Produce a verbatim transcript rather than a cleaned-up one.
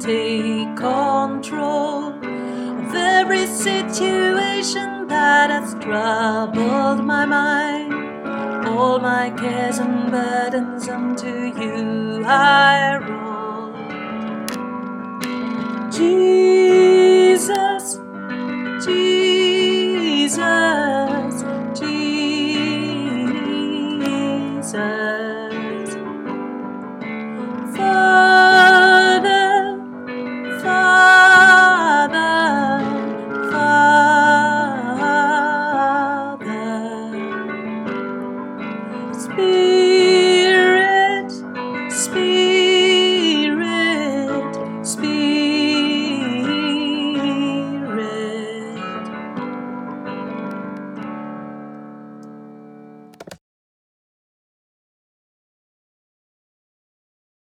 take control of every situation that has troubled my mind. All my cares and burdens unto you I roll. Jesus, Jesus.